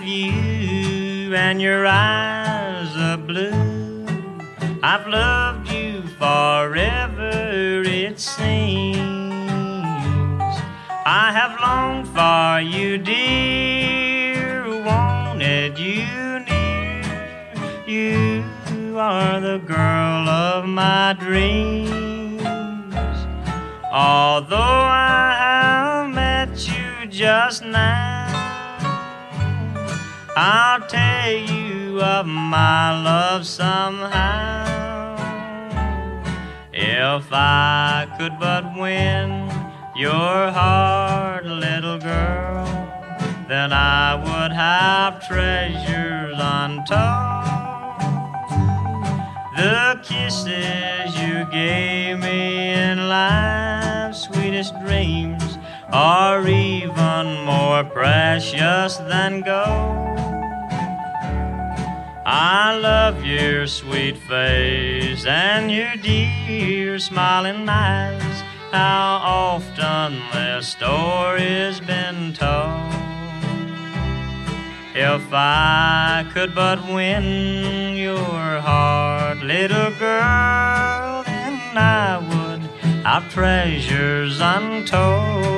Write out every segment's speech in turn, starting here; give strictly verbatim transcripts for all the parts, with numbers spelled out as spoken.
you and your eyes of blue. I've loved you forever, it seems. I have longed for you, dear, wanted you near. You are the girl of my dreams. Although I have met you just now, I'll tell you of my love somehow. If I could but win your heart, little girl, then I would have treasures untold. The kisses you gave me in life's sweetest dreams are even more precious than gold. I love your sweet face and your dear smiling eyes. How often this story's been told. If I could but win your heart, little girl, then I would have treasures untold.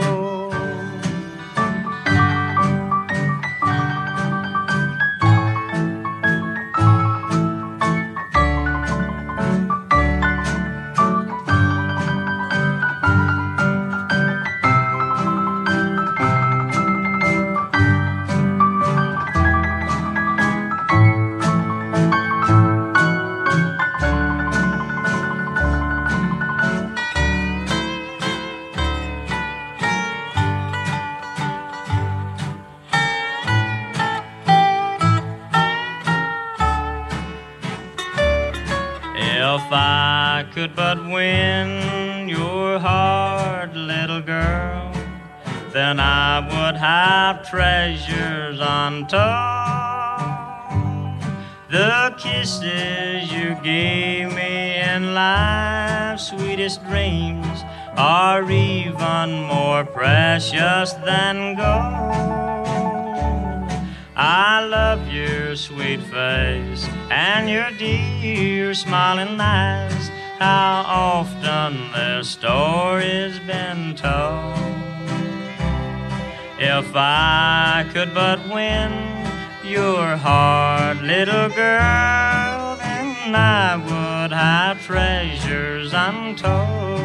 If I could but win your heart, little girl, then I would have treasures untold. The kisses you gave me in life's sweetest dreams are even more precious than gold. I love your sweet face and your dear smiling eyes. How often this story's been told. If I could but win your heart, little girl, then I would have treasures untold.